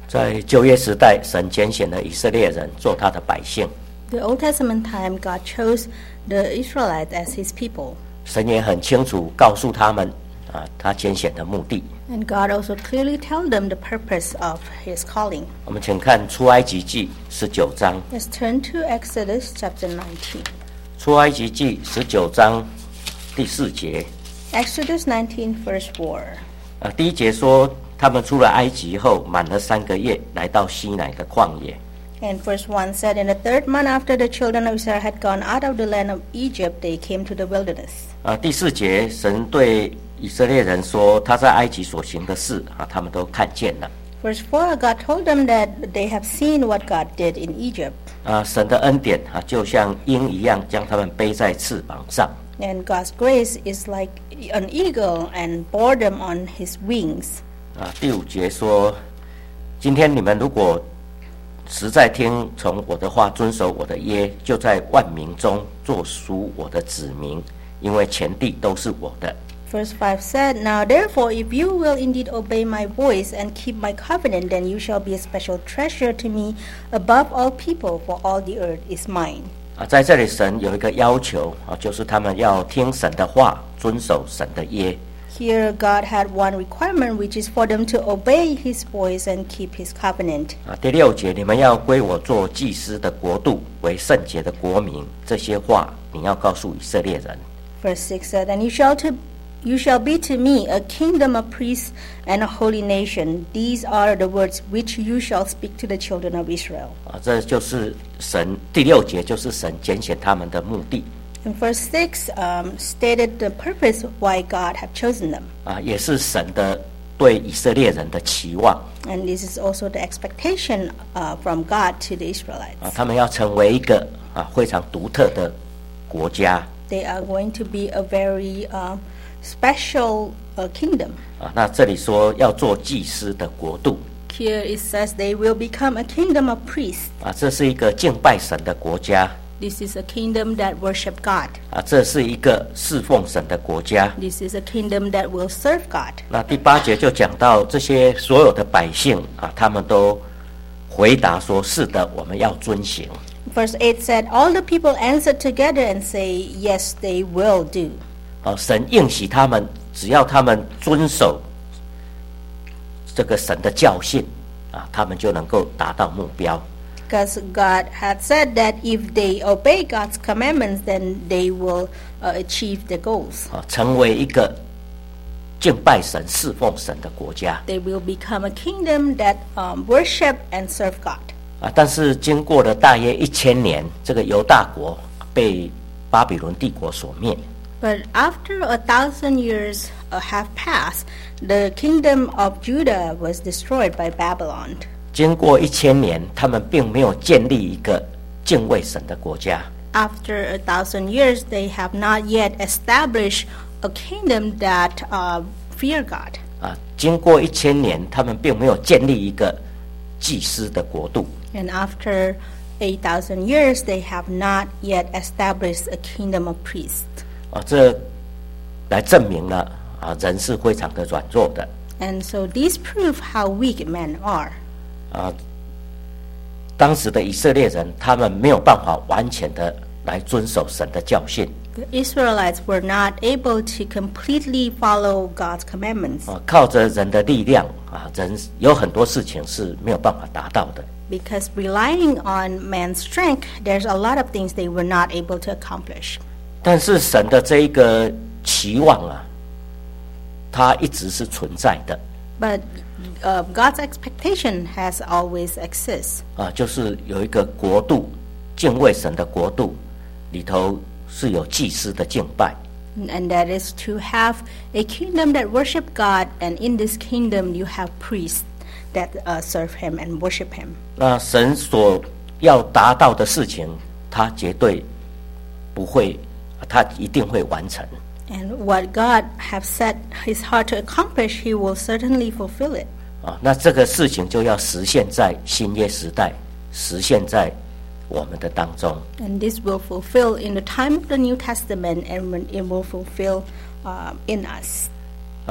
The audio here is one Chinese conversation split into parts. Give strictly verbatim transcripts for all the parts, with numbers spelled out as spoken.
在旧约时代，神拣选了以色列人做他的百姓。 The Old Testament time, God chose the Israelites as His people. 神也很清楚告诉他们啊，他拣选的目的。 And God also clearly told them the purpose of His calling. 我们请看出埃及记十九章。 Let's turn to Exodus chapter nineteen. 出埃及记十九章第四节。 Exodus nineteen, verse four. 啊，第一节说，他们出了埃及后，满了三个月，来到西乃的旷野。 And verse one said, In the third month after the children of Israel had gone out of the land of Egypt, they came to the wilderness. 啊，第四节，神对以色列人说，他在埃及所行的事啊，他们都看见了。 Verse four, God told them that they have seen what God did in Egypt. 啊，神的恩典啊，就像鹰一样，将他们背在翅膀上。 And God's grace is like an eagle and bore them on His wings. 啊，第五节说，今天你们如果实在听从我的话，遵守我的约，就在万民中做属我的子民，因为全地都是我的。 Verse five said, Now therefore, if you will indeed obey my voice and keep my covenant, then you shall be a special treasure to me above all people, for all the earth is mine. 啊，在这里神有一个要求啊，就是他们要听神的话，遵守神的约。 Here God had one requirement, which is for them to obey His voice and keep His covenant. 啊，第六节，你们要归我做祭司的国度，为圣洁的国民。这些话你要告诉以色列人。 Verse six said, And you shall to You shall be to me a kingdom of priests and a holy nation. These are the words which you shall speak to the children of Israel. 啊，这就是神第六节，就是神拣选他们的目的。 And verse six um, stated the purpose why God had chosen them. 啊，也是神的对以色列人的期望。 And this is also the expectation uh, from God to the Israelites. 啊，他们要成为一个啊非常独特的国家。 They are going to be a very uh, special uh, kingdom. 啊，那这里说要做祭司的国度。 Here it says they will become a kingdom of priests. 啊，这是一个敬拜神的国家。 This is a kingdom that worship God. 啊，这是一个侍奉神的国家。 This is a kingdom that will serve God. 那第八节就讲到这些所有的百姓啊，他们都回答说：“是的，我们要遵行。” Verse eight said, All the people answered together and say, Yes, they will do. 啊，神应许他们，只要他们遵守这个神的教训啊，他们就能够达到目标。 Because God had said that if they obey God's commandments, then they will uh, achieve their goals. 啊，成为一个敬拜神、侍奉神的国家。 They will become a kingdom that um, worship and serve God. 啊，但是经过了大约一千年，这个犹大国被巴比伦帝国所灭。 But after a thousand years uh, have passed, the kingdom of Judah was destroyed by Babylon. 经过一千年，他们并没有建立一个敬畏神的国家。 After a thousand years, they have not yet established a kingdom that uh, fear God. 啊，经过一千年，他们并没有建立一个祭司的国度。 And after eight thousand years, they have not yet established a kingdom of priests. 啊，这来证明了啊，人是非常的软弱的。 And so these prove how weak men are. 啊，当时的以色列人，他们没有办法完全的来遵守神的教训。 The Israelites were not able to completely follow God's commandments. 啊，靠着人的力量啊，人有很多事情是没有办法达到的。 Because relying on man's strength, there's a lot of things they were not able to accomplish. 但是神的这一个期望啊，它一直是存在的。 But uh, God's expectation has always exists. 啊，就是有一个国度，敬畏神的国度，里头是有祭司的敬拜。 And that is to have a kingdom that worship God, and in this kingdom you have priests that uh, serve Him and worship Him. 那神所要达到的事情，他绝对不会，他一定会完成。 And what God have set His heart to accomplish, He will certainly fulfill it. 啊，那这个事情就要实现在新约时代，实现在我们的当中。 And this will fulfill in the time of the New Testament, and when it will fulfill uh, in us. 啊，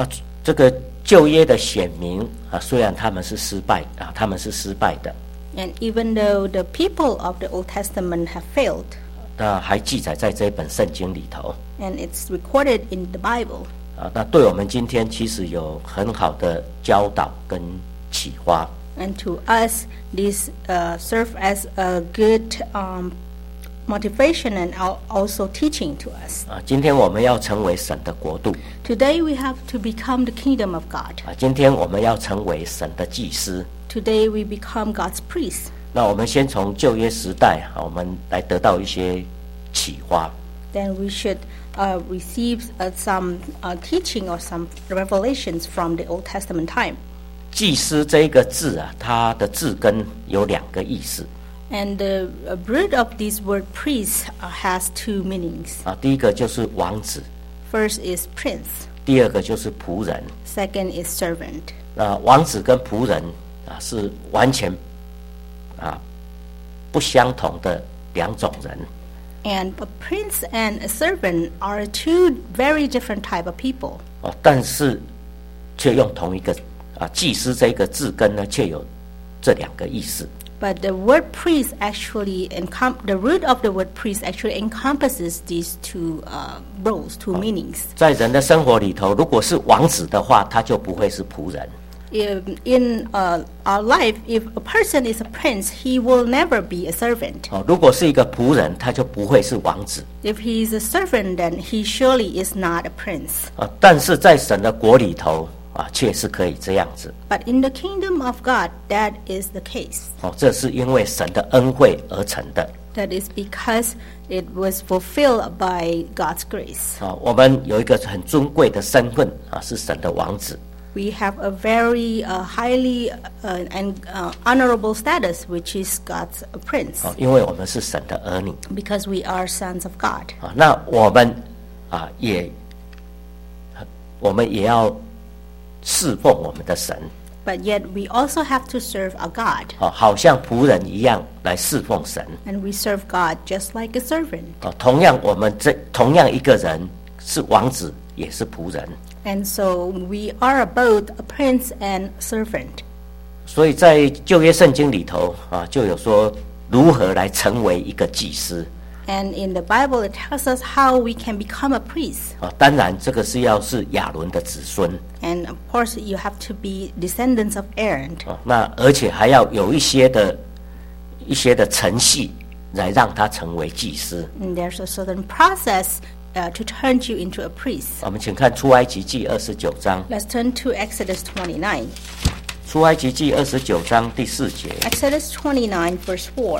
这个旧约的选民啊，虽然他们是失败啊，他们是失败的。 And even though the people of the Old Testament have failed, 那还记载在这本圣经里头。 and it's recorded in the Bible. 啊，那对我们今天其实有很好的教导跟启发。 And to us, this uh, serve as a good um, motivation and also teaching to us. 啊，今天我们要成为神的国度。 Today we have to become the kingdom of God. 啊，今天我们要成为神的祭司。 Today we become God's priests. 那我们先从旧约时代啊，我们来得到一些启发。 Then we should uh, receive uh, some uh, teaching or some revelations from the Old Testament time. 祭司这一个字啊，它的字根有两个意思。 And the uh, root of this word priest uh, has two meanings. 啊，第一个就是王子， First is prince. 第二个就是仆人。 Second is servant. 那王子跟仆人啊，是完全啊不相同的两种人。 And a prince and a servant are two very different type of people. 哦，但是却用同一个啊祭司这一个字根呢，却有这两个意思。 But the word priest actually, encom- the root of the word priest actually encompasses these two uh, roles, two meanings. 在人的生活里头，如果是王子的话，他就不会是仆人。 In, in uh, our life, if a person is a prince, he will never be a servant. 哦，如果是一个仆人，他就不会是王子。 If he is a servant, then he surely is not a prince. 啊，但是在神的国里头啊，却是可以这样子。 But in the kingdom of God, that is the case. 哦，这是因为神的恩惠而成的。 That is because it was fulfilled by God's grace. 啊，我们有一个很尊贵的身份啊，是神的王子。 We have a very uh, highly uh, and uh, honorable status, which is God's prince, 啊，因为我们是神的儿女。 because we are sons of God. 啊，那我们啊也，我们也要侍奉我们的神。 But yet we also have to serve our God, 啊，好像仆人一样来侍奉神。 and we serve God just like a servant. 啊，同样我们这同样一个人是王子，也是仆人。 And so we are both a prince and servant. 所以在旧约圣经里头啊，就有说如何来成为一个祭司。 And in the Bible, it tells us how we can become a priest. 啊，当然这个是要是亚伦的子孙。 And of course, you have to be descendants of Aaron. 啊，那而且还要有一些的一些的程序来让他成为祭司。 And there's a certain process uh, to turn you into a priest. 我们请看出埃及记二十九章。 Let's turn to Exodus twenty-nine. 出埃及记二十九章第四节。 Exodus twenty-nine, verse four.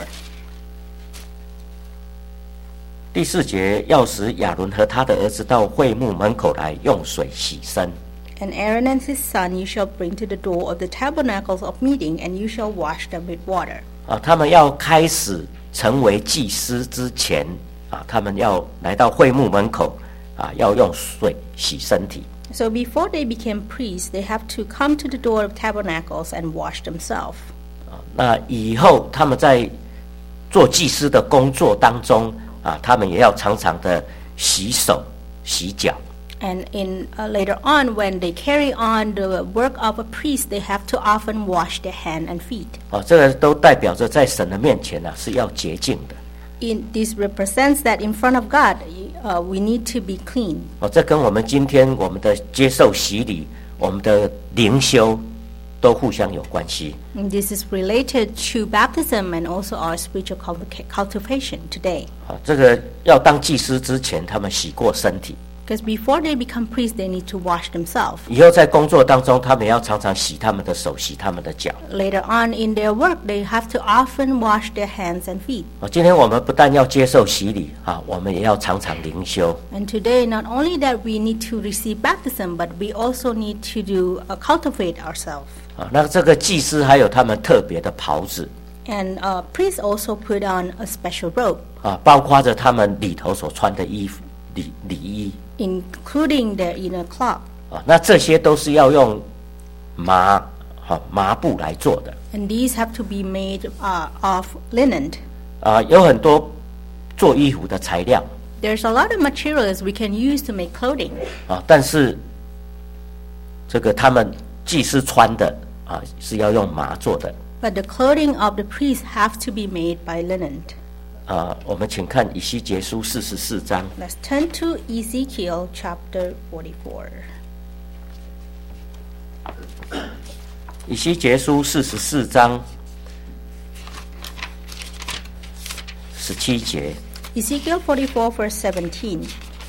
第四节要使亚伦和他的儿子到会幕门口来，用水洗身。 And Aaron and his son you shall bring to the door of the tabernacles of meeting, and you shall wash them with water. 啊，他们要开始成为祭司之前啊，他们要来到会幕门口啊，要用水洗身体。 So before they became priests, they have to come to the door of tabernacles and wash themselves. 啊，那以后他们在做祭司的工作当中啊，他们也要常常的洗手、洗脚。 And in uh, later on, when they carry on the work of a priest, they have to often wash their hand and feet. 啊，这个都代表着在神的面前呢、啊、是要洁净的。 In, this represents that in front of God, uh, we need to be clean. 哦，这跟我们今天我们的接受洗礼、我们的灵修都互相有关系。 And this is related to baptism and also our spiritual culti- cultivation today. 啊，这个要当祭司之前，他们洗过身体。 Because before they become priests, they need to wash themselves. 以后在工作当中，他们要常常洗他们的手、洗他们的脚。 Later on in their work, they have to often wash their hands and feet. 啊，今天我们不但要接受洗礼啊，我们也要常常灵修。 And today, not only that we need to receive baptism, but we also need to do uh, cultivate ourselves. 啊，那这个祭司还有他们特别的袍子 And uh, priests also put on a special robe, 啊，包括着他们里头所穿的衣服、礼礼衣 including their inner cloth. 啊，那这些都是要用麻啊麻布来做的 And these have to be made uh, of linen. 啊，有很多做衣服的材料 There's a lot of materials we can use to make clothing. 啊，但是这个他们祭司穿的啊是要用麻做的。 But the clothing of the priests have to be made by linen. 啊，我们请看以西结书四十四章。 Let's turn to Ezekiel chapter forty-four. 以西结书四十四章十七节。 Ezekiel forty-four verse seventeen.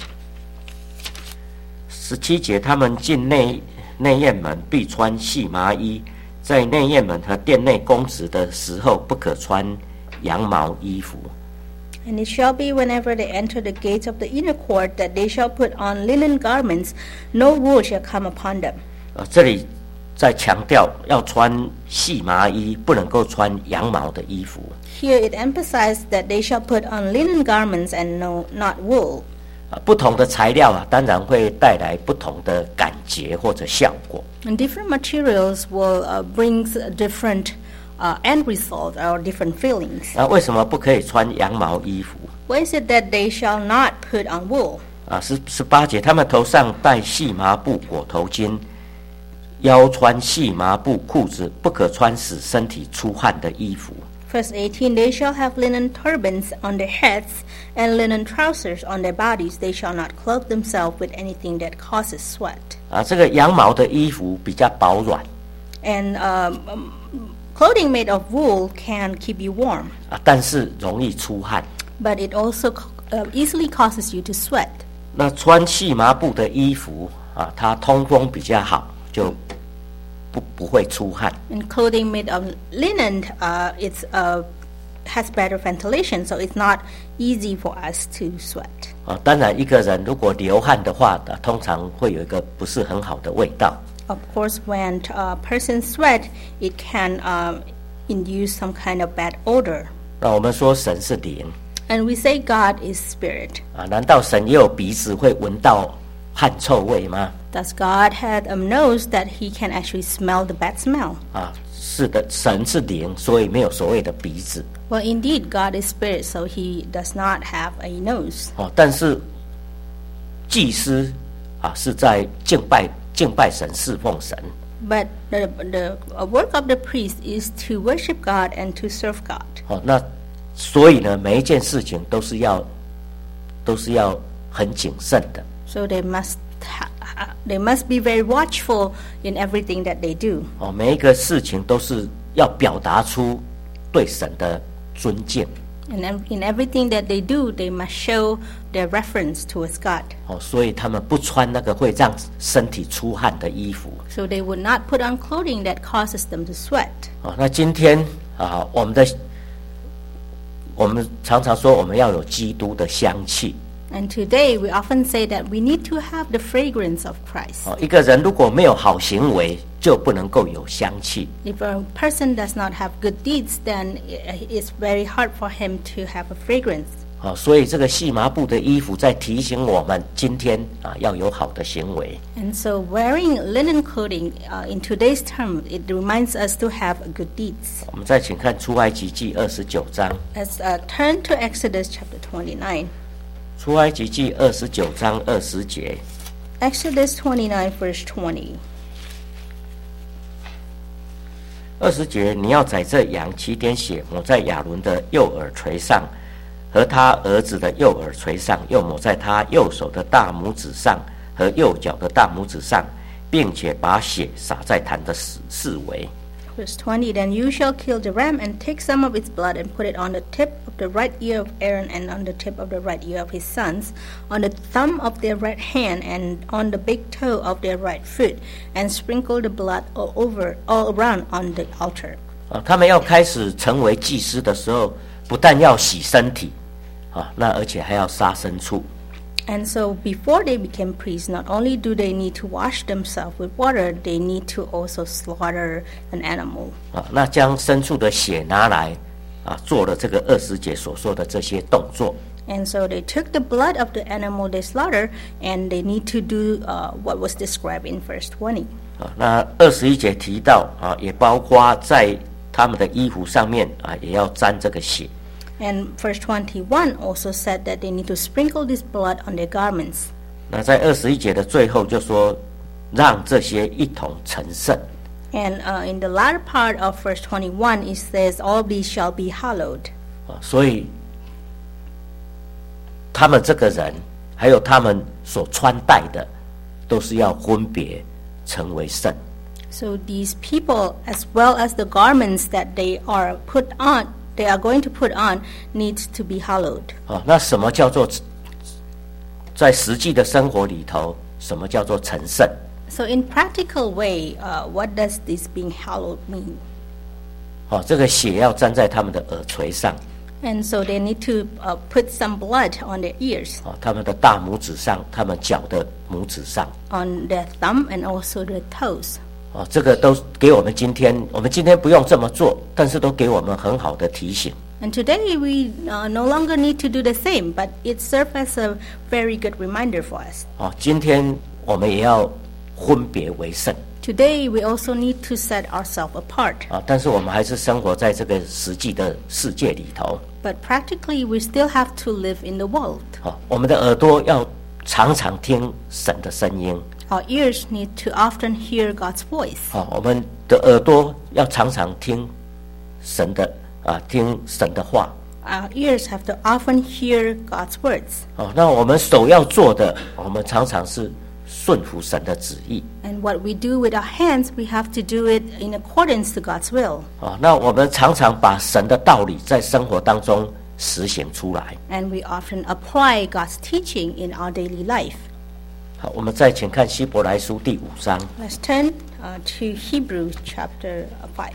十七节，他们进内内院门必穿细麻衣，在内院门和殿内供职的时候，不可穿羊毛衣服。 And it shall be whenever they enter the gates of the inner court that they shall put on linen garments, no wool shall come upon them. 呃，这里在强调要穿细麻衣，不能够穿羊毛的衣服。 Here it emphasized that they shall put on linen garments and no, not wool. 啊，不同的材料啊，当然会带来不同的感觉或者效果。 And different materials will uh, bring different uh, end results or different feelings. 那为什么不可以穿羊毛衣服？ Why is it that they shall not put on wool? 啊，十十八节，他们头上戴细麻布裹头巾，腰穿细麻布裤子，不可穿使身体出汗的衣服。 Verse eighteen, they shall have linen turbans on their heads and linen trousers on their bodies. They shall not clothe themselves with anything that causes sweat. 啊，这个羊毛的衣服比较保软。 And um, clothing made of wool can keep you warm. 啊，但是容易出汗。 But it also uh, easily causes you to sweat. 那穿细麻布的衣服啊，它通风比较好，就不不会出汗。 And clothing made of linen, uh, it's uh, has better ventilation, so it's not easy for us to sweat. 啊，当然一个人如果流汗的话，啊，通常会有一个不是很好的味道。 Of course, when a person sweat, it can uh, induce some kind of bad odor. 那我们说神是灵。 And we say God is spirit. 啊，难道神也有鼻子会闻到汗臭味吗？ Does God have a nose that he can actually smell the bad smell? 啊，是的，神是灵，所以没有所谓的鼻子。 Well, indeed, God is spirit, so he does not have a nose. 哦，但是祭司啊是在敬拜敬拜神、侍奉神。 But the, the work of the priest is to worship God and to serve God. 哦，那所以呢，每一件事情都是要都是要很谨慎的。 So they must ha- they must be very watchful in everything that they do. 哦，每一个事情都是要表达出对神的尊敬。 And in everything that they do, they must show their reference towards God. 哦，所以他们不穿那个会让身体出汗的衣服。 So they would not put on clothing that causes them to sweat. 哦，那今天啊，我们的我们常常说我们要有基督的香气。 And today we often say that we need to have the fragrance of Christ. 哦，一个人如果没有好行为，就不能够有香气。 If a person does not have good deeds, then it's very hard for him to have a fragrance. 哦，所以这个细麻布的衣服在提醒我们，今天啊要有好的行为。 And so wearing linen clothing uh, in today's term, it reminds us to have good deeds. 我们再请看出埃及记二十九章。 Let's uh, turn to Exodus chapter twenty-nine. 出埃及记二十九章二十节。 Exodus twenty-nine, verse twenty. 二十节，你要宰这羊，起点血，抹在亚伦的右耳垂上，和他儿子的右耳垂上，又抹在他右手的大拇指上和右脚的大拇指上，并且把血洒在坛的四四围。 Verse twenty, then you shall kill the ram and take some of its blood and put it on the tip of the right ear of Aaron and on the tip of the right ear of his sons, on the thumb of their right hand and on the big toe of their right foot, and sprinkle the blood all over, all around on the altar. 啊，他们要开始成为祭司的时候，不但要洗身体，啊，那而且还要杀牲畜。 And so before they became priests, not only do they need to wash themselves with water, they need to also slaughter an animal. 啊，那将牲畜的血拿来，啊，做了这个二十节所说的这些动作。 And so they took the blood of the animal they slaughtered, and they need to do uh, what was described in verse twenty. 啊，那二十一节提到啊，也包括在他们的衣服上面啊，也要沾这个血。 And verse twenty-one also said that they need to sprinkle this blood on their garments. 那在二十一节的最后就说， 让这些一同成圣。 And uh, in the latter part of verse twenty-one, it says, all these shall be hallowed. 啊，所以他们这个人，还有他们所穿戴的，都是要分别成为圣。 So these people, as well as the garments that they are put on, they are going to put on, needs to be hallowed. 啊，那什么叫做在实际的生活里头，什么叫做成圣？ So in practical way, uh, what does this being hallowed mean? 啊，这个血要沾在他们的耳垂上， And so they need to uh, put some blood on their ears, 啊，他们的大拇指上，他们脚的拇指上， on their thumb, and also their toes. 啊，这个都给我们今天，我们今天不用这么做，但是都给我们很好的提醒。 And today we uh, no longer need to do the same, but it serves as a very good reminder for us. 啊，今天我们也要分别为圣。 Today we also need to set ourselves apart. 啊，但是我们还是生活在这个实际的世界里头。 But practically we still have to live in the world. 啊，我们的耳朵要常常听神的声音。 Our ears need to often hear God's voice. 啊，我们的耳朵要常常听神的啊，听神的话。 Our ears have to often hear God's words. 啊，那我们手要做的，我们常常是顺服神的旨意。 And what we do with our hands, we have to do it in accordance to God's will. 啊，那我们常常把神的道理在生活当中实行出来。 And we often apply God's teaching in our daily life. 好，我们再请看希伯来书第五章。 Let's turn uh, to Hebrews chapter five.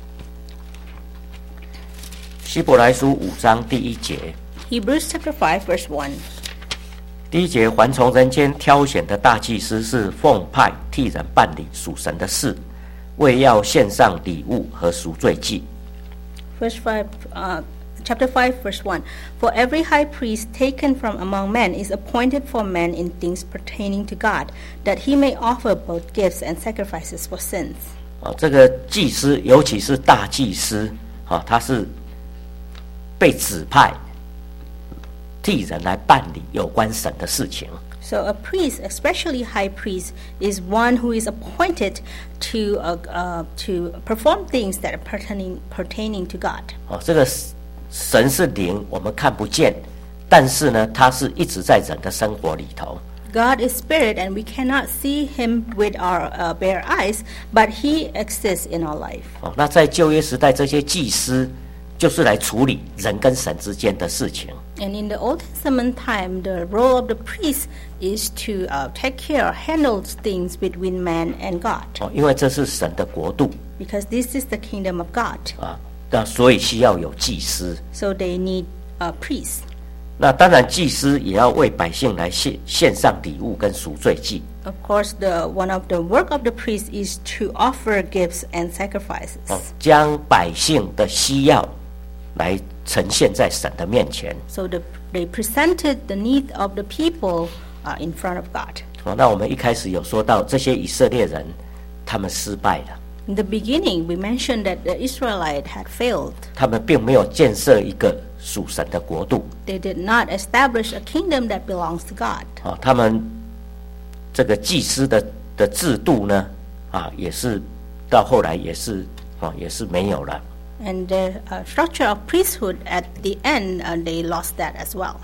希伯来书五章第一节， Hebrews chapter five, verse one. 第一节，凡从人间挑选的大祭司是奉派替人办理属神的事，为要献上礼物和赎罪祭。 Verse five, uh, chapter five, verse one. For every high priest taken from among men is appointed for men in things pertaining to God, that he may offer both gifts and sacrifices for sins. 啊，这个祭司，尤其是大祭司，啊，他是被指派替人来办理有关神的事情。 So a priest, especially high priest, is one who is appointed to uh, uh, to perform things that are pertaining pertaining to God. 啊，这个神是灵，我们看不见，但是呢，他是一直在人的生活里头。 God is spirit, and we cannot see him with our uh, bare eyes, but he exists in our life. 哦，那在旧约时代，这些祭司就是来处理人跟神之间的事情。 And in the Old Testament time, the role of the priest is to uh, take care, handle things between man and God, 哦，因为这是神的国度 because this is the kingdom of God. 啊，那所以需要有祭司。 So they need a priest. 那当然，祭司也要为百姓来献献上礼物跟赎罪祭。 Of course, the one of the work of the priest is to offer gifts and sacrifices. 哦，将百姓的需要来呈现在神的面前。 So the, they presented the need of the people uh, in front of God. 哦，那我们一开始有说到这些以色列人，他们失败了， In the beginning, we mentioned that the Israelites had failed. 他们并没有建设一个属神的国度。 They did not establish a kingdom that belongs to God. 啊，他们这个祭司的的制度呢，啊，也是到后来也是啊，也是没有了。 And the uh, structure of priesthood at the end, uh, they lost that as well.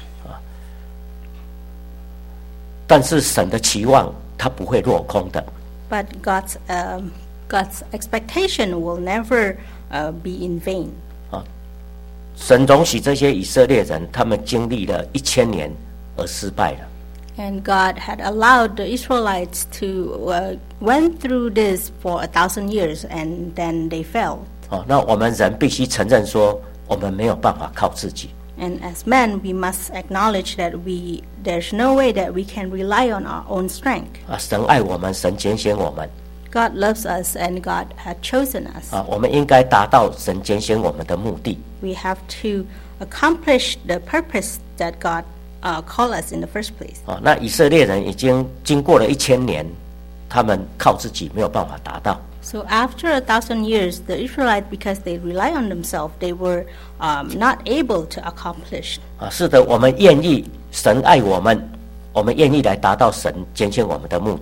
但是神的期望，它不会落空的。 But God's um, God's expectation will never uh, be in vain. 啊，神容许这些以色列人，他们经历了一千年而失败了。 And God had allowed the Israelites to uh, went through this for a thousand years, and then they fell. 哦，那我们人必须承认说，我们没有办法靠自己。 And as men, we must acknowledge that we there's no way that we can rely on our own strength. 啊，神爱我们，神拣选我们。 God loves us, and God had chosen us. 啊，我们应该达到神拣选我们的目的。 We have to accomplish the purpose that God uh, called us in the first place. 啊，那以色列人已经经过了一千年，他们靠自己没有办法达到。 So after a thousand years, the Israelites, because they rely on themselves, they were um, not able to accomplish. 啊，是的，我们愿意，神爱我们，我们愿意来达到神拣选我们的目的。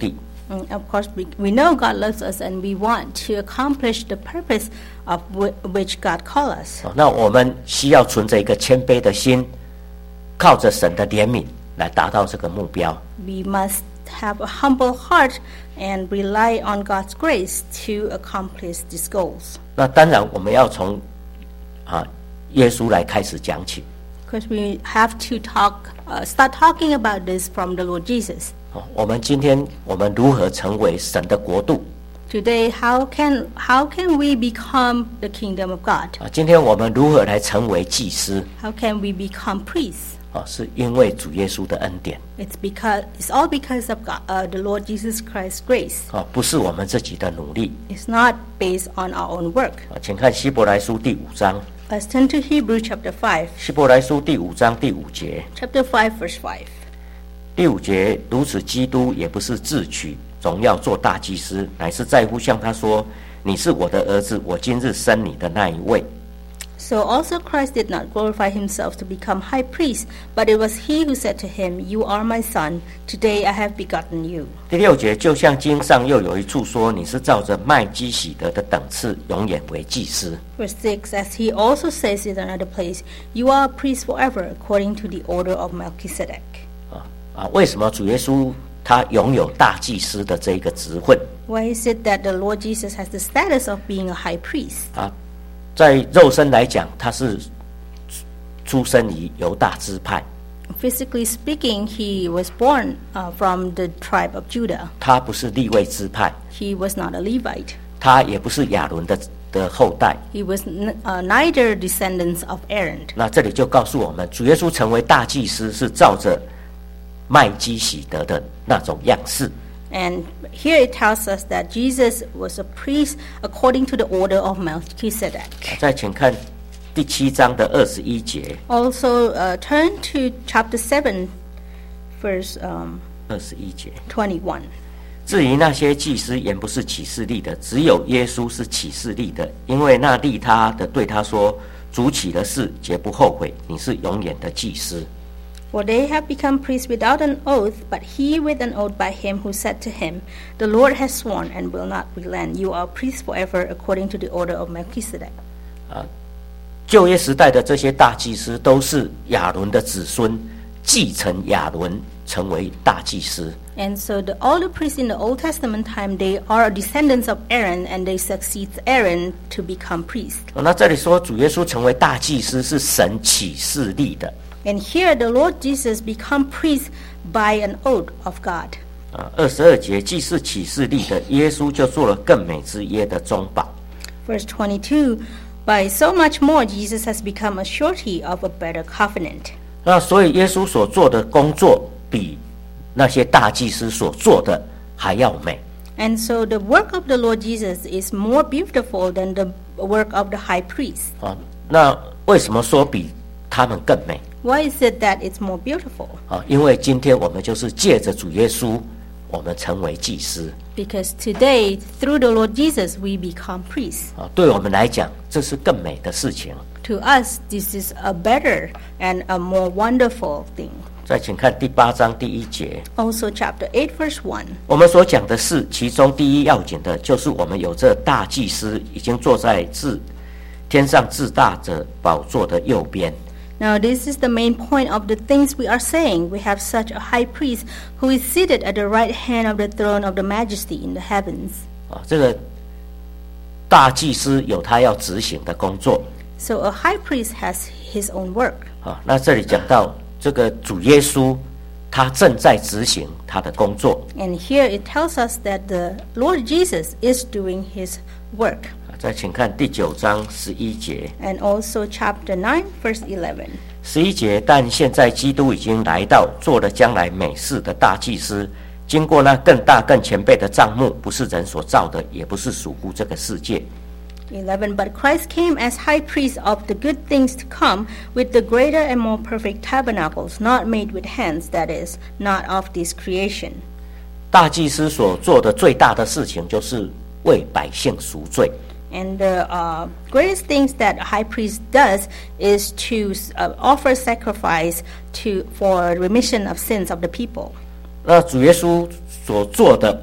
And of course, we, we know God loves us, and we want to accomplish the purpose of w- which God called us. 哦，那我们需要存着一个谦卑的心，靠着神的怜悯来达到这个目标。 We must have a humble heart and rely on God's grace to accomplish these goals. 那当然，我们要从啊耶稣来开始讲起。 Because we have to talk, uh, start talking about this from the Lord Jesus. 哦，我们今天我们如何成为神的国度？ Today, how can how can we become the kingdom of God? 啊，今天我们如何来成为祭司？ How can we become priests? 啊，是因为主耶稣的恩典。 It's because it's all because of God, uh, the Lord Jesus Christ's grace. 啊，不是我们自己的努力。 It's not based on our own work. 啊，请看希伯来书第五章。 Let's turn to Hebrews chapter five. 希伯来书第五章第五节。 Chapter five, verse five. 第五节，如此基督也不是自取荣耀做大祭司，乃是在乎向他说：“你是我的儿子，我今日生你的那一位。” So also Christ did not glorify himself to become high priest, but it was he who said to him, You are my son, today I have begotten you. 第六节，就像经上又有一处说：“你是照着麦基洗德的等次，永远为祭司。” Verse six, as he also says in another place, You are a priest forever, according to the order of Melchizedek. 啊啊，为什么主耶稣他拥有大祭司的这一个职分？ Why is it that the Lord Jesus has the status of being a high priest? 啊，在肉身来讲，他是出生于犹大支派， Physically speaking, he was born uh, from the tribe of Judah. 他不是利未支派， He was not a Levite. 他也不是亚伦的的后代。 He was n- uh, neither descendants of Aaron. 那这里就告诉我们，主耶稣成为大祭司是照着麦基洗德的那种样式。 And here it tells us that Jesus was a priest according to the order of Melchizedek. 再请看第七章的二十一节， Also, uh, turn to chapter seven, verse um, 二十一节。 twenty-one. 至于那些祭司原不是启示立的，只有耶稣是启示立的，因为那立他的对他说：“主起了誓，绝不后悔，你是永远的祭司。” For they have become priests without an oath, but he with an oath by him who said to him, The Lord has sworn and will not relent. You are a priest forever according to the order of Melchizedek. 旧约时代的这些大祭司都是亚伦的子孙，继承亚伦成为大祭司。 And so the, all the priests in the Old Testament time, they are descendants of Aaron, and they succeed Aaron to become priests. 那这里说主耶稣成为大祭司是神启示立的。 And here the Lord Jesus become priest by an oath of God. 啊，二十二节，既是启示立的，耶稣就做了更美之约的中保。 Verse twenty-two, by so much more Jesus has become a surety of a better covenant. 那所以耶稣所做的工作比那些大祭司所做的还要美。 And so the work of the Lord Jesus is more beautiful than the work of the high priest. 啊，那为什么说比他们更美？ Why is it that it's more beautiful? 啊，因为今天我们就是借着主耶稣，我们成为祭司。 Because today, through the Lord Jesus, we become priests. 啊，对我们来讲，这是更美的事情。 To us, this is a better and a more wonderful thing. 再请看第八章第一节。 Also, chapter eight, verse one. 我们所讲的是，其中第一要紧的，就是我们有这大祭司，已经坐在至天上至大者宝座的右边。 Now, this is the main point of the things we are saying. We have such a high priest who is seated at the right hand of the throne of the majesty in the heavens. 啊，这个大祭司有他要执行的工作。 So, a high priest has his own work. 啊，那这里讲到这个主耶稣，他正在执行他的工作。 And here it tells us that the Lord Jesus is doing his work. 再请看第九章十一节。 And also chapter nine, verse eleven. 十一节，但现在基督已经来到，做了将来美事的大祭司，经过那更大更前辈的帐幕，不是人所造的，也不是属乎这个世界。 eleven. But Christ came as high priest of the good things to come, with the greater and more perfect tabernacles, not made with hands, that is, not of this creation. 大祭司所做的最大的事情，就是为百姓赎罪。 And the uh, greatest things that a high priest does is to uh, offer sacrifice to for remission of sins of the people. 那主耶稣所做的，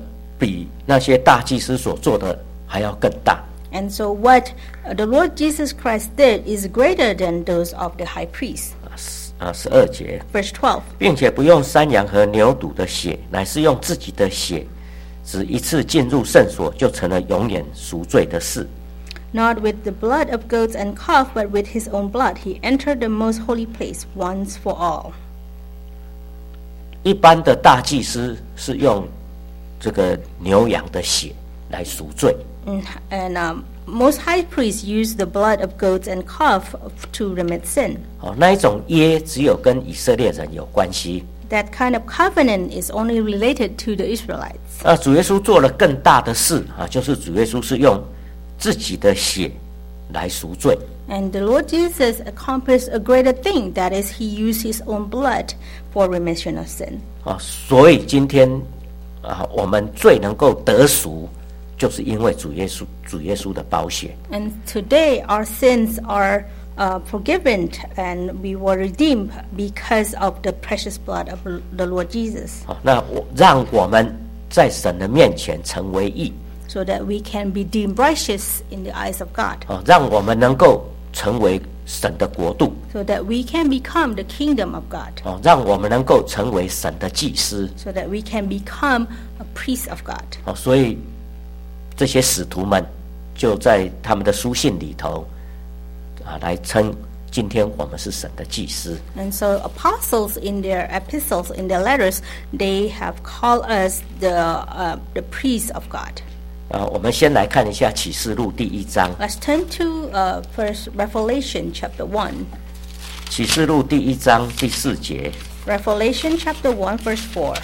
比那些大祭司所做的还要更大。 And so what the Lord Jesus Christ did is greater than those of the high priest. 啊，十二节， Verse twelve. 并且不用山羊和牛犊的血，乃是用自己的血，只一次进入圣所，就成了永远赎罪的事。 Not with the blood of goats and calf, but with his own blood, he entered the most holy place once for all. 一般的大祭司是用这个牛羊的血来赎罪。 And, and um, most high priests use the blood of goats and calf to remit sin. 哦，那一种约只有跟以色列人有关系。 That kind of covenant is only related to the Israelites. 那主耶稣做了更大的事啊，就是主耶稣是用自己的血来赎罪。 And the Lord Jesus accomplished a greater thing, that is, he used his own blood for remission of sin. 啊，所以今天啊，我们最能够得赎，就是因为主耶稣主耶稣的宝血。 And today our sins are uh, forgiven and we were redeemed because of the precious blood of the Lord Jesus. 好，那我让我们在神的面前成为义， So that we can be deemed righteous in the eyes of God. 啊，让我们能够成为神的国度， So that we can become the kingdom of God. 啊，让我们能够成为神的祭司。 So that we can become a priest of God. 啊，所以这些使徒们就在他们的书信里头啊，来称今天我们是神的祭司。 And so apostles in their epistles, in their letters, they have called us the uh, the priests of God. 啊，我们先来看一下启示录第一章。 Let's turn to uh, first Revelation chapter one. 启示录第一章第四节， Revelation chapter one, verse four.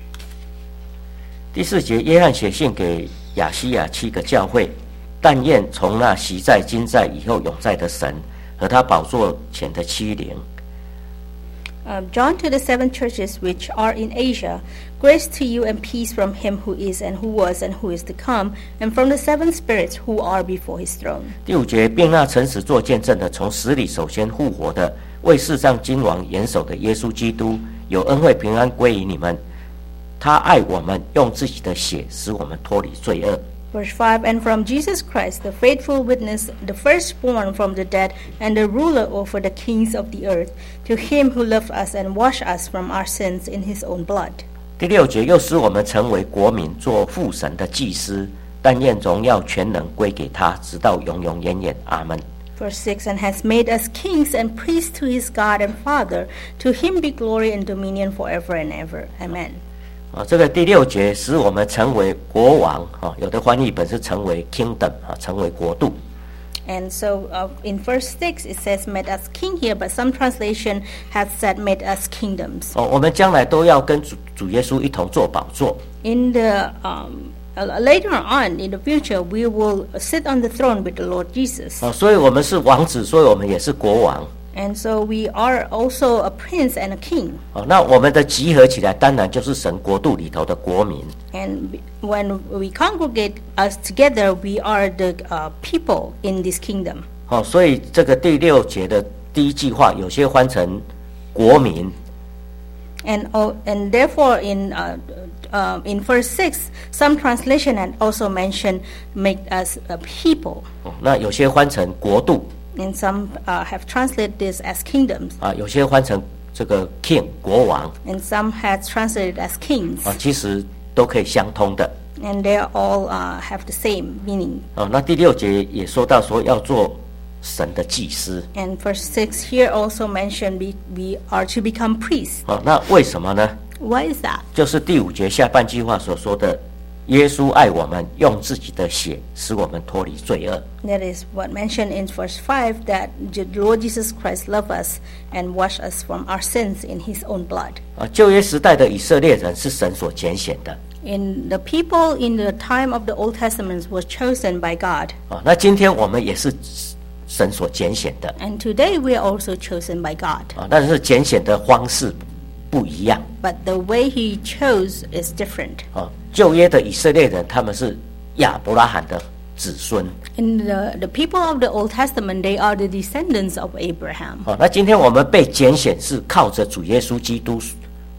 第四节，约翰写信给亚西亚七个教会，但愿从那昔在、今在、以后永在的神和他宝座前的七灵。 Um, John to the seven churches which are in Asia, grace to you and peace from him who is and who was and who is to come, and from the seven spirits who are before his throne. 第五节，并那诚实做见证的，从死里首先复活的，为世上君王元首的耶稣基督，有恩惠平安归于你们。他爱我们，用自己的血使我们脱离罪恶。 Verse five, and from Jesus Christ, the faithful witness, the firstborn from the dead, and the ruler over the kings of the earth, to him who loved us and washed us from our sins in his own blood. 第六节，又使我们成为国民，做父神的祭司，但愿荣耀全能归给他，直到永永远远。阿门。 Verse six, and has made us kings and priests to his God and Father. To him be glory and dominion forever and ever. Amen. 啊，这个第六节使我们成为国王啊，有的翻译本是成为 kingdom 啊，成为国度。 And so uh, in verse six it says made us king here, but some translation has said made us kingdoms. 哦，我们将来都要跟主主耶稣一同做宝座。 In the um, uh, later on in the future we will sit on the throne with the Lord Jesus. 啊，所以我们是王子，所以我们也是国王。 And so we are also a prince and a king. 哦，那我们的集合起来，当然就是神国度里头的国民。 And when we congregate us together, we are the uh, people in this kingdom. 哦，所以这个第六节的第一句话，有些翻成国民。 And oh, and therefore in uh, uh, in verse six, some translation had also mentioned make us a people. 哦，那有些翻成国度。 And some uh, have translated this as kingdoms. 啊，有些翻成这个 king 国王。 And some has translated as kings. 啊，其实都可以相通的。 And they all uh, have the same meaning. 哦，那第六节也说到说要做神的祭司。 And verse six here also mentioned we, we are to become priests. 哦，那为什么呢？ Why is that? 就是第五节下半句话所说的，耶稣爱我们，用自己的血使我们脱离罪恶。 That is what mentioned in verse five, that the Lord Jesus Christ loved us and washed us from our sins in his own blood. 啊，旧约时代的以色列人是神所拣选的。 In the people in the time of the Old Testament was chosen by God. 啊，那今天我们也是神所拣选的。 And today we are also chosen by God. 啊，但是拣选的方式不一样。 But the way he chose is different. 啊，旧约的以色列人他们是亚伯拉罕的子孙。 In the, the people of the Old Testament, they are the descendants of Abraham. 啊，那今天我们被拣选是靠着主耶稣基督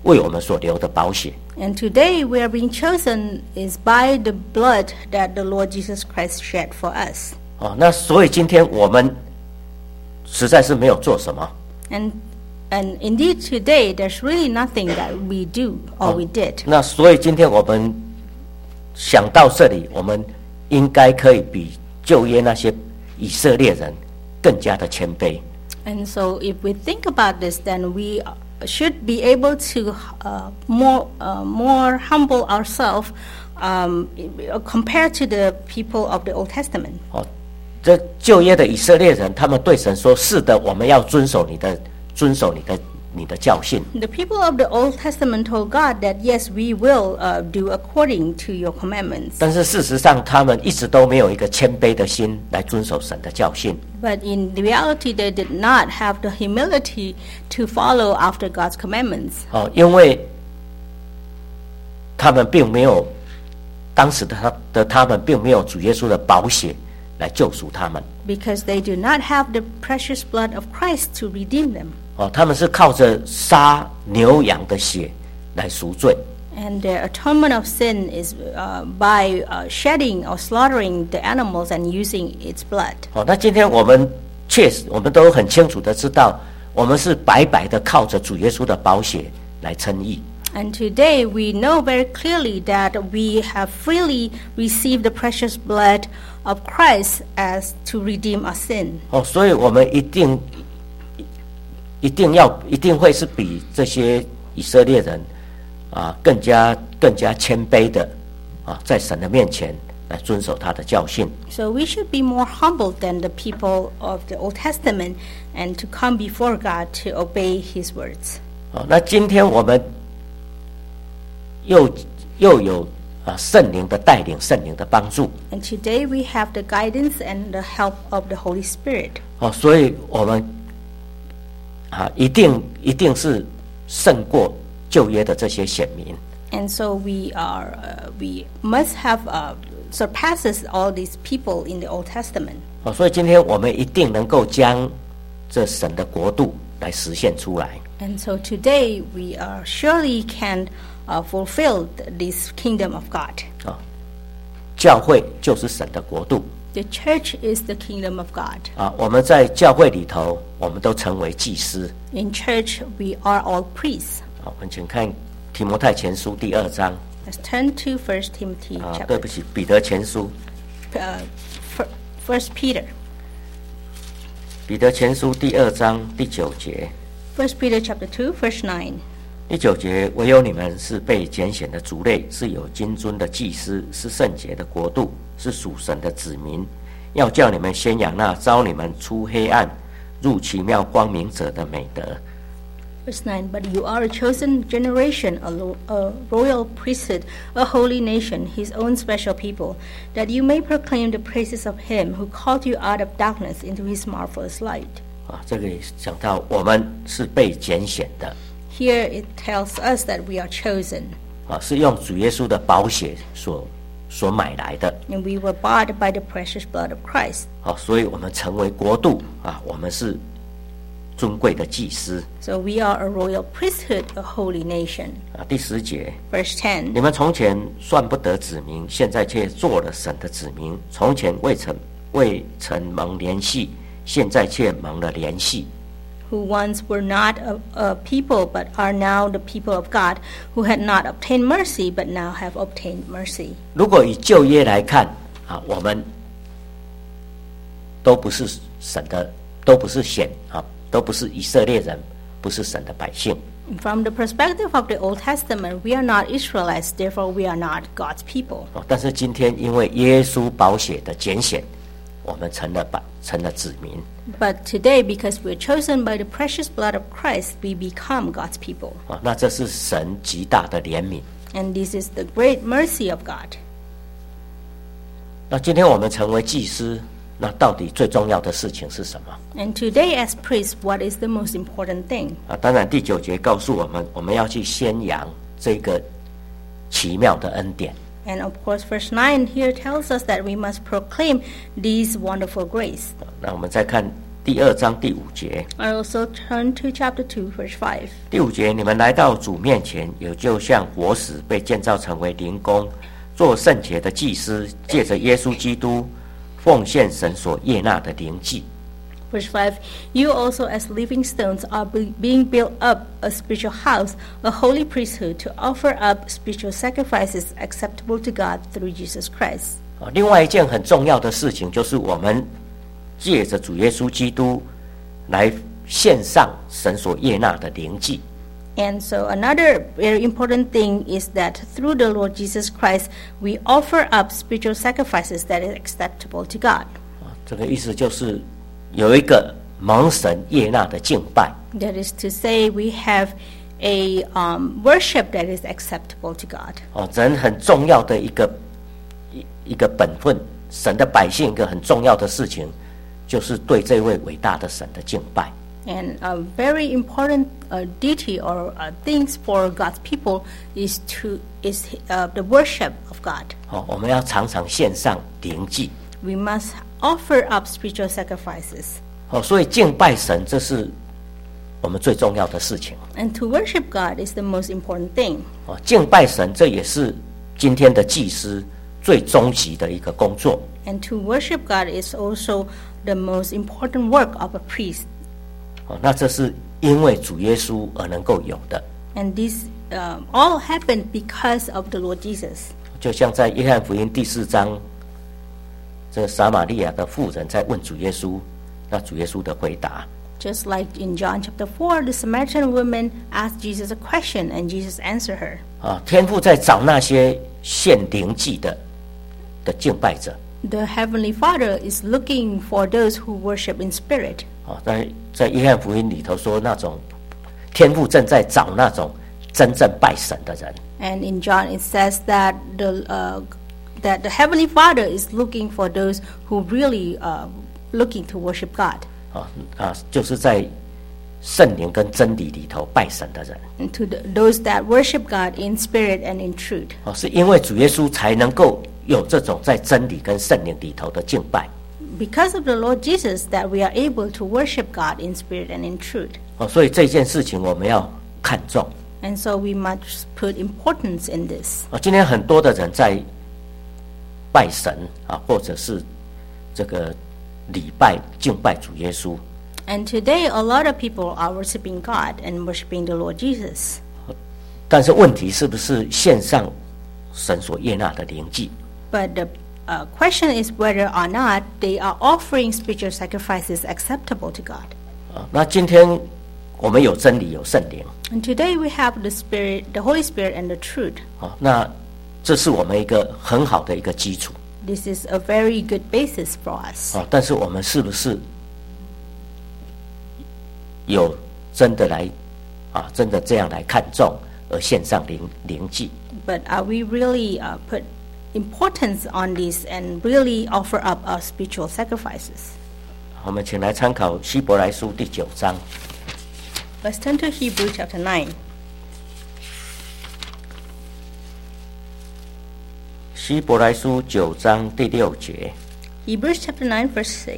为我们所流的宝血。 And today we are being chosen is by the blood that the Lord Jesus Christ shed for us. 哦，那所以今天我们实在是没有做什么。 And and indeed today there's really nothing that we do or we did. 那所以今天我们想到这里，我们应该可以比旧约那些以色列人更加的谦卑。 And so if we think about this, then we should be able to uh, more uh, more humble ourselves um, compared to the people of the Old Testament. 哦，这旧约的以色列人，他们对神说：“是的，我们要遵守你的，遵守你的，你的教训。” The people of the Old Testament told God that yes, we will uh, do according to your commandments. 但是事实上，他们一直都没有一个谦卑的心来遵守神的教训。 But in reality, they did not have the humility to follow after God's commandments. 哦，因为他们并没有当时的他的他们并没有主耶稣的宝血来救赎他们。 Because they do not have the precious blood of Christ to redeem them. 哦，他们是靠着杀牛羊的血来赎罪。 And the atonement of sin is uh, by uh, shedding or slaughtering the animals and using its blood. 哦，那今天我们确实，我们都很清楚的知道，我们是白白的靠着主耶稣的宝血来称义。 And today we know very clearly that we have freely received the precious blood of Christ as to redeem our sin. 哦，所以我们一定一定要一定会是比这些以色列人啊更加更加谦卑的啊，在神的面前来遵守他的教训。 So we should be more humble than the people of the Old Testament and to come before God to obey His words. 哦，那今天我们又又有啊圣灵的带领，圣灵的帮助。 And today we have the guidance and the help of the Holy Spirit. 哦，所以我们啊一定一定是胜过旧约的这些选民。 And so we are, uh, we must have uh, surpasses all these people in the Old Testament. 哦，所以今天我们一定能够将这神的国度来实现出来。 And so today we are surely can uh, fulfill this kingdom of God. 啊，教会就是神的国度。 The church is the kingdom of God. 啊，我们在教会里头，我们都成为祭司。 In church, we are all priests. 好，我们请看提摩太前书第二章。 Let's turn to First Timothy 啊， chapter. 对不起，彼得前书。 Uh, First Peter. 彼得前书第二章第九节。 First Peter chapter two, verse nine. 第九节，唯有你们是被拣选的族类，是有金尊的祭司，是圣洁的国度，是属神的子民，要叫你们宣扬那召你们出黑暗入奇妙光明者的美德。 Verse nine, but you are a chosen generation, a, lo- a royal priesthood, a holy nation, his own special people, that you may proclaim the praises of him who called you out of darkness into his marvelous light. 啊，这个也讲到我们是被拣选的。 Here it tells us that we are chosen. 啊，是用主耶稣的宝血所所买来的。 And we were bought by the precious blood of Christ. 好，所以我们成为国度啊，我们是尊贵的祭司。 So we are a royal priesthood, a holy nation. 啊，第十节， Verse ten. 你们从前算不得子民，现在却做了神的子民；从前未曾未曾蒙联系，现在却蒙了联系。 Who once were not a, a people, but are now the people of God, who had not obtained mercy, but now have obtained mercy. 如果以旧约来看啊，我们都不是神的，都不是选啊，都不是以色列人，不是神的百姓。 From the perspective of the Old Testament, we are not Israelites, therefore we are not God's people. 哦，但是今天因为耶稣宝血的拣选，我们成了百成了子民。 But today, because we're chosen by the precious blood of Christ, we become God's people. 啊，那这是神极大的怜悯。 And this is the great mercy of God. 那今天我们成为祭司，那到底最重要的事情是什么？ And today, as priests, what is the most important thing? 啊，当然第九节告诉我们，我们要去宣扬这个奇妙的恩典。 And of course, verse nine here tells us that we must proclaim these wonderful grace. 那我们再看第二章第五节。 I also turn to chapter two, verse five. 第五节，你们来到主面前，也就像活石被建造成为灵宫，做圣洁的祭司，借着耶稣基督奉献神所悦纳的灵祭。 Verse five, you also as living stones are be, being built up a spiritual house, a holy priesthood, to offer up spiritual sacrifices acceptable to God through Jesus Christ. 另外一件很重要的事情，就是我们借着主耶稣基督来献上神所悦纳的灵祭。 And so another very important thing is that through the Lord Jesus Christ, we offer up spiritual sacrifices that is acceptable to God. 这个意思就是有一个蒙神悦纳的敬拜。 That is to say, we have a um, worship that is acceptable to God. 哦，人很重要的一个一一个本分，神的百姓一个很重要的事情，就是对这位伟大的神的敬拜。 And a very important uh, duty or uh, things for God's people is to is uh, the worship of God. 哦，我们要常常献上灵祭。 We must offer up spiritual sacrifices. 哦，所以敬拜神，这是我们最重要的事情。 And to worship God is the most important thing. 哦，敬拜神，这也是今天的祭司最终极的一个工作。 And to worship God is also the most important work of a priest. 哦，那这是因为主耶稣而能够有的。 And this uh, all happened because of the Lord Jesus. 就像在约翰福音第四章，这个撒玛利亚的妇人在问主耶稣，那主耶稣的回答。 Just like in John chapter four, the Samaritan woman asked Jesus a question, and Jesus answered her. 啊，天父在找那些献灵祭的的敬拜者。 The Heavenly Father is looking for those who worship in spirit. 啊，在在约翰福音里头说，那种天父正在找那种真正拜神的人。 And in John it says that the uh, that the Heavenly Father is looking for those who really uh, looking to worship God. 啊啊，就是在圣灵跟真理里头拜神的人。 And to the, those that worship God in spirit and in truth. 哦，是因为主耶稣才能够有这种在真理跟圣灵里头的敬拜。 Because of the Lord Jesus, that we are able to worship God in spirit and in truth. 哦，所以这件事情我们要看重。 And so we must put importance in this. 哦，今天很多的人在拜神啊，或者是这个礼拜敬拜主耶稣。 And today, a lot of people are worshiping God and worshiping the Lord Jesus. 但是问题是不是献上神所悦纳的灵祭？ But the uh, question is whether or not they are offering spiritual sacrifices acceptable to God. 啊，那今天我们有真理，有圣灵。 And today we have the Spirit, the Holy Spirit, and the truth. 啊，那这是我们一个很好的一个基础。 This is a very good basis for us. 啊，但是我们是不是有真的来啊，真的这样来看重而献上灵灵祭？ But are we really uh, put importance on this and really offer up our spiritual sacrifices? 我们请来参考希伯来书第九章。 Let's turn to Hebrews chapter nine. 希伯来书九章第六节。 Hebrews chapter nine, verse six.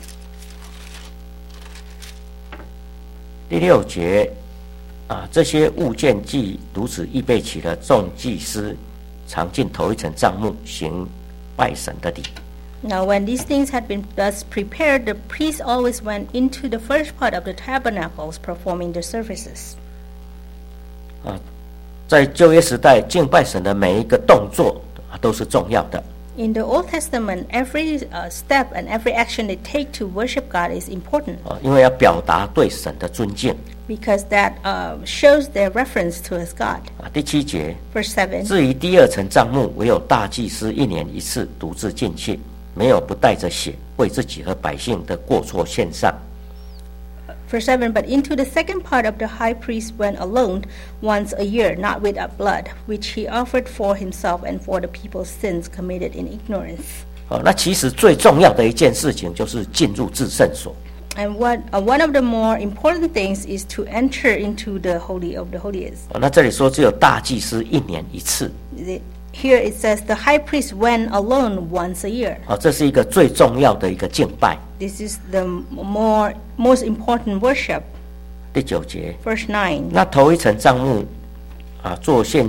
第六节啊，这些物件既如此预备起了，众祭司常进头一层帐幕，行拜神的礼。 Now when these things had been thus prepared, the priests always went into the first part of the tabernacles, performing the services. 啊，在旧约时代，敬拜神的每一个动作啊都是重要的。 In the Old Testament, every uh, step and every action they take to worship God is important 啊，因为要表达对神的尊敬。 because that uh, shows their reference to His God. 啊，第七节， Verse seven. 至于第二层帐幕，唯有大祭司一年一次独自进去，没有不带着血，为自己和百姓的过错献上。 Verse seven, but into the second part of the high priest went alone once a year, not without blood, which he offered for himself and for the people's sins committed in ignorance. 哦，那其实最重要的一件事情就是进入至圣所。 And what uh, one of the more important things is to enter into the Holy of the Holiest. 哦，那这里说只有大祭司一年一次 The- Here it says the high priest went alone once a year. 哦，这是一个最重要的一个敬拜。 This is the more most important worship. 第九节， Verse nine. 那头一层帐幕啊，做献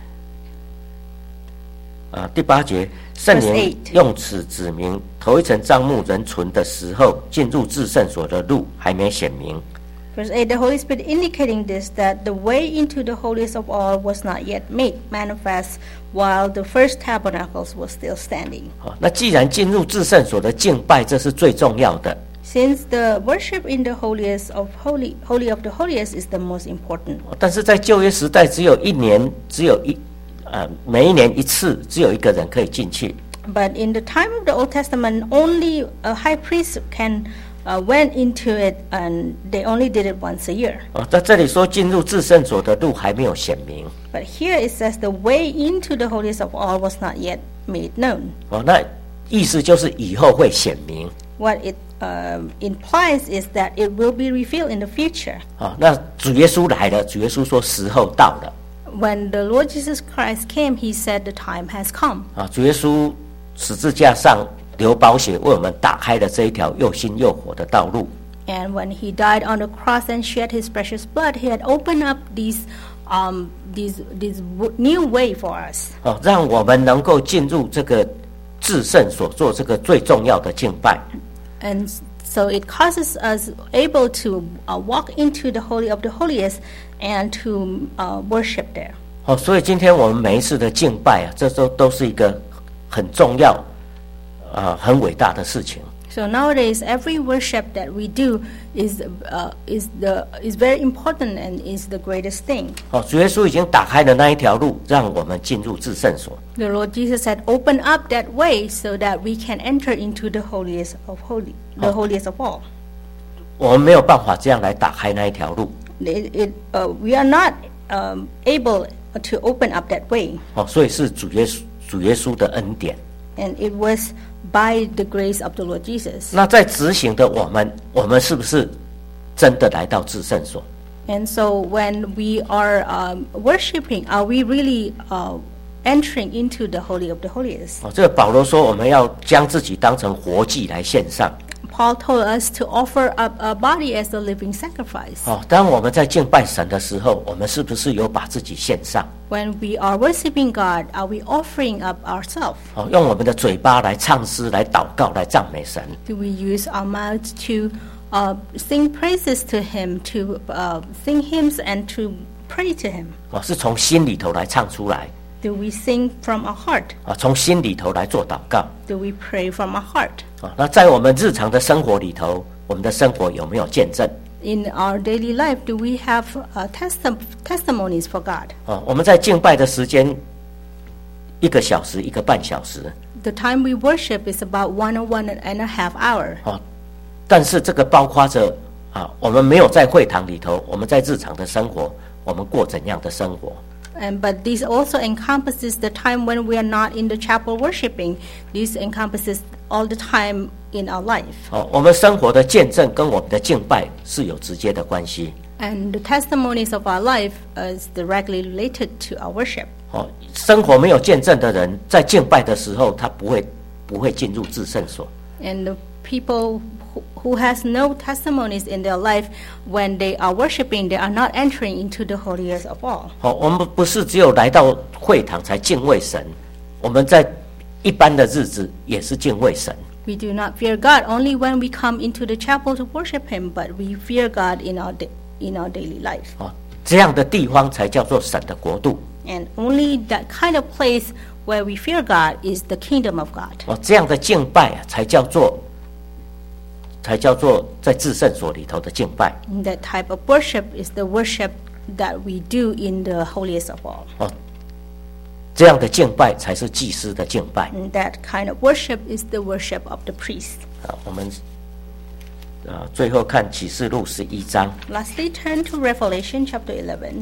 啊，第八节，圣 Verse 灵 eight 用此指明，头一层帐幕仍存的时候，进入至圣所的路还没显明。 Verse eight, the Holy Spirit indicating this, that the way into the holiest of all was not yet made manifest while the first tabernacles was still standing. 好，那既然进入至圣所的敬拜，这是最重要的。 Since the worship in the holiest of holy, holy of the holiest is the most important. 但是在旧约时代，只有一年，只有一呃，每一年一次，只有一个人可以进去。 But in the time of the Old Testament, only a high priest can uh, went into it, and they only did it once a year. 哦，在这里说进入至圣所的路还没有显明。 But here it says the way into the holiest of all was not yet made known. 哦，那意思就是以后会显明。 What it uh, implies is that it will be revealed in the future. 哦，那主耶稣来了，主耶稣说时候到了。 When the Lord Jesus Christ came, he said the time has come. 啊，主耶稣十字架上流宝血，为我们打开了这一条又新又活的道路。 And when he died on the cross and shed his precious blood, he had opened up these, um, these, this w- new way for us. 哦，让我们能够进入这个至圣所，做这个最重要的敬拜。 And so it causes us able to uh, walk into the Holy of the Holiest and to uh, worship there. 哦，所以今天我们每一次的敬拜啊，这都都是一个很重要、啊、很伟大的事情。 So nowadays, every worship that we do is uh, is the is very important and is the greatest thing. 哦，主耶稣已经打开了那一条路，让我们进入至圣所。 The Lord Jesus had opened up that way so that we can enter into the holiest of holy, the holiest of all. 我们没有办法这样来打开那一条路。 It, it, uh, we are not um, able to open up that way, 哦，所以是主耶稣主耶稣的恩典。 and it was by the grace of the Lord Jesus. 那在执行的我们，我们是不是真的来到至圣所？ And so when we are um, worshiping, are we really uh, entering into the holy of the holiest? 哦，这个保罗说，我们要将自己当成活祭来献上。 Paul told us to offer up our body as a living sacrifice. 哦，当我们在敬拜神的时候，我们是不是有把自己献上？ When we are worshiping God, are we offering up ourselves? 哦，用我们的嘴巴来唱诗、来祷告、来赞美神。 Do we use our mouths to uh, sing praises to Him, to uh, sing hymns and to pray to Him? 哦，是从心里头来唱出来。 Do we sing from our heart? 啊，从心里头来做祷告。 Do we pray from our heart? 啊，那在我们日常的生活里头，我们的生活有没有见证？ In our daily life, do we have uh, testi- testimonies for God? 啊，我们在敬拜的时间，一个小时、一个半小时。 The time we worship is about one or one and a half hour. 啊，但是这个包括着啊，我们没有在会堂里头，我们在日常的生活，我们过怎样的生活？ And, but this also encompasses the time when we are not in the chapel worshiping. This encompasses all the time in our life. 哦，我们生活的见证跟我们的敬拜是有直接的关系。 And the testimonies of our life is directly related to our worship. 哦，生活没有见证的人，在敬拜的时候，他不会不会进入至圣所。 And the people who, who has no testimonies in their life, when they are worshiping, they are not entering into the holiest of all. 好，我们不是只有来到会堂才敬畏神，我们在一般的日子也是敬畏神。 We do not fear God only when we come into the chapel to worship Him, but we fear God in our da- in our daily life. 哦，这样的地方才叫做神的国度。 And only that kind of place where we fear God is the kingdom of God. 哦，这样的敬拜啊，才叫做才叫做在至圣所里头的敬拜。 And that type of worship is the worship that we do in the holiest of all. 哦，这样的敬拜才是祭司的敬拜。 And that kind of worship is the worship of the priest. 啊，我们啊最后看启示录十一章。 Lastly, turn to Revelation chapter eleven.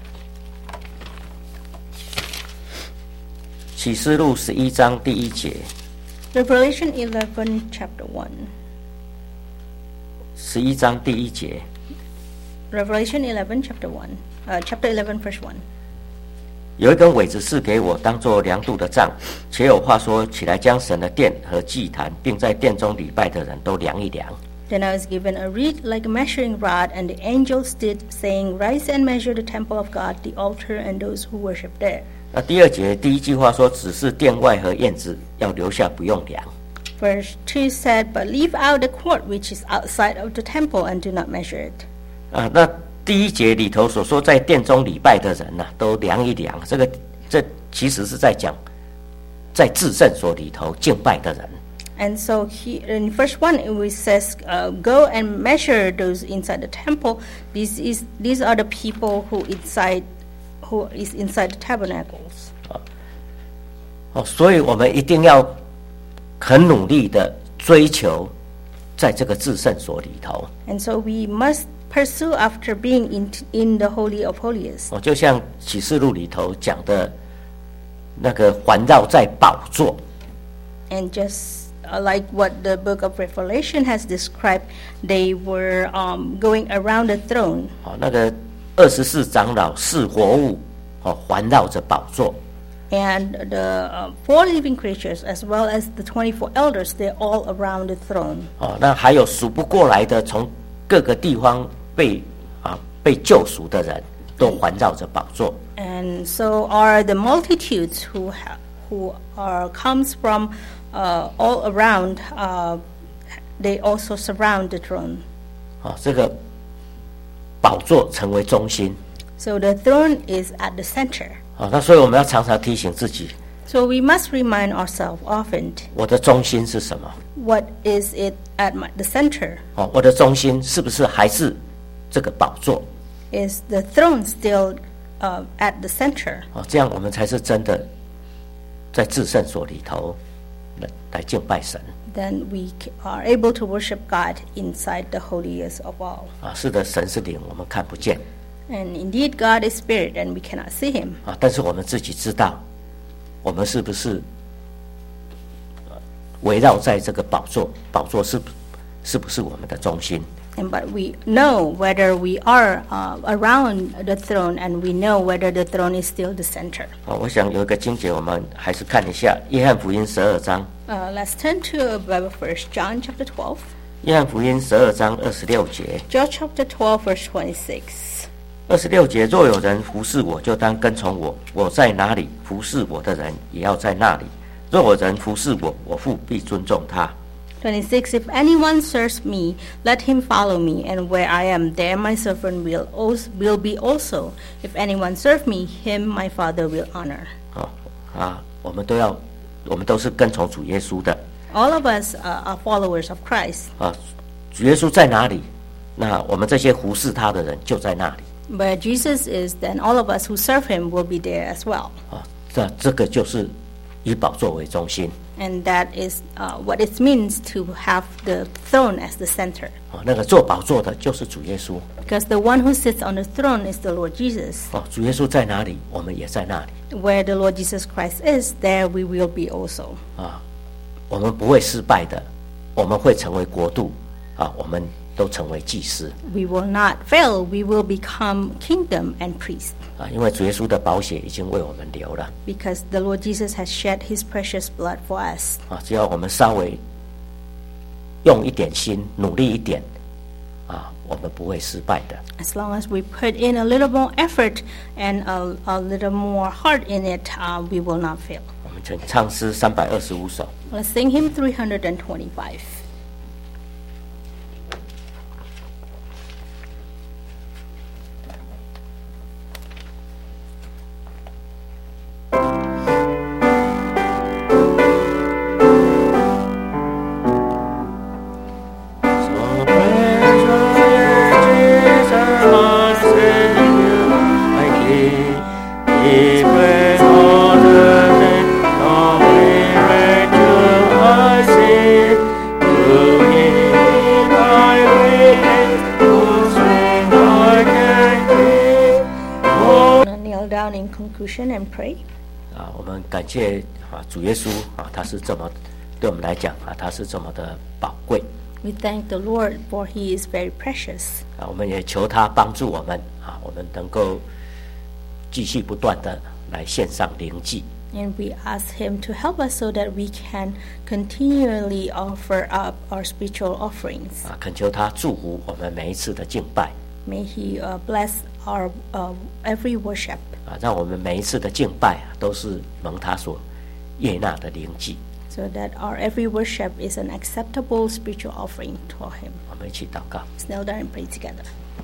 启示录十一章第一节， Revelation eleven chapter one. 十一章第一节， Revelation eleven chapter one. Uh, chapter eleven verse one. 有一根苇子赐给我，当作量度的杖，且有话说：起来，将神的殿和祭坛，并在殿中礼拜的人都量一量。 Then I was given a reed like a measuring rod, and the angel stood, saying, Rise and measure the temple of God, the altar, and those who worship there. 那第二节第一句话说，只是殿外和院子要留下，不用量。 Verse two said, But leave out the court which is outside of the temple, and do not measure it. 啊，那第一节里头所说，在殿中礼拜的人呐、啊，都量一量。这个这其实是在讲，在至圣所里头敬拜的人。 And so he, in verse one, it says, uh, "Go and measure those inside the temple." This is these are the people who inside, who is inside the tabernacles. 哦，所以我们一定要很努力的追求，在这个至圣所里头。 And so we must pursue after being in in the Holy of Holies. 哦，就像启示录里头讲的，那个环绕在宝座。 And just Uh, like what the book of Revelation has described, they were um, going around the throne. 哦，那个二十四长老是活物，哦，环绕着宝座。 And the uh, four living creatures, as well as the twenty-four elders, they're all around the throne. 哦，那还有数不过来的，从各个地方被啊被救赎的人，都环绕着宝座。 And so are the multitudes who ha- who are comes from Uh, all around, uh, they also surround the throne. 啊，这个宝座成为中心。 So the throne is at the center. 啊，那所以我们要常常提醒自己。 So we must remind ourselves often. 我的中心是什么 What is it at my, the center? 哦，我的中心是不是还是这个宝座？ Is the throne still uh, at the center? 哦，这样我们才是真的在至圣所里头。来敬拜神 Then we are able to worship God inside the holiest of all. 啊，是的，神是灵，我们看不见。 And indeed, God is spirit, and we cannot see Him. 啊，但是我们自己知道，我们是不是围绕在这个宝座？宝座是是不是我们的中心？ And but we know whether we are uh, around the throne, and we know whether the throne is still the center. 啊，我想有一个经节，我们还是看一下约翰福音十二章。 Uh, let's turn to a Bible verse, John chapter twelve. 约翰福音十二章二十六节。 John chapter twelve, verse twenty-six. 二十六节，若有人服侍我，就当跟从我；我在哪里，服侍我的人也要在那里。若有人服侍我，我父必尊重他。 twenty-six. If anyone serves me, let him follow me, and where I am, there my servant will also will be also. If anyone serve me, him my Father will honor. 哦啊，我们都要，我们都是跟从主耶稣的。 All of us uh, are followers of Christ. 啊，主耶稣在哪里，那我们这些服侍他的人就在那里。 Where Jesus is, then all of us who serve him will be there as well. 啊，这这个就是以宝座为中心。 And that is uh, what it means to have the throne as the center. 啊，那个做宝座的就是主耶稣。 Because the one who sits on the throne is the Lord Jesus. 哦，主耶稣在哪里，我们也在那里。 Where the Lord Jesus Christ is, there we will be also. 啊，我们不会失败的，我们会成为国度。啊，我们都成为祭司。 We will not fail. We will become kingdom and priest. 啊，因为主耶稣的宝血已经为我们流了。 Because the Lord Jesus has shed his precious blood for us. 啊，只要我们稍微用一点心，努力一点，啊，我们不会失败的。 As long as we put in a little more effort and a, a little more heart in it, uh, we will not fail. 我们请唱诗三百二十五首。 Let's sing hymn three hundred twenty-five. And pray. 啊，我们感谢啊主耶稣啊，他是这么对我们来讲啊，他是这么的宝贵。 We thank the Lord for He is very precious. 啊，我们也求他帮助我们啊，我们能够继续不断的来献上灵祭。 And we ask Him to help us so that we can continually offer up our spiritual offerings. 啊，恳求他祝福我们每一次的敬拜。 May He uh, bless our uh, every worship. 啊，让我们每一次的敬拜啊，都是蒙他所悦纳的灵祭。 So that our every worship is an acceptable spiritual offering to Him. 我们一起祷告。 Let's kneel down and pray together.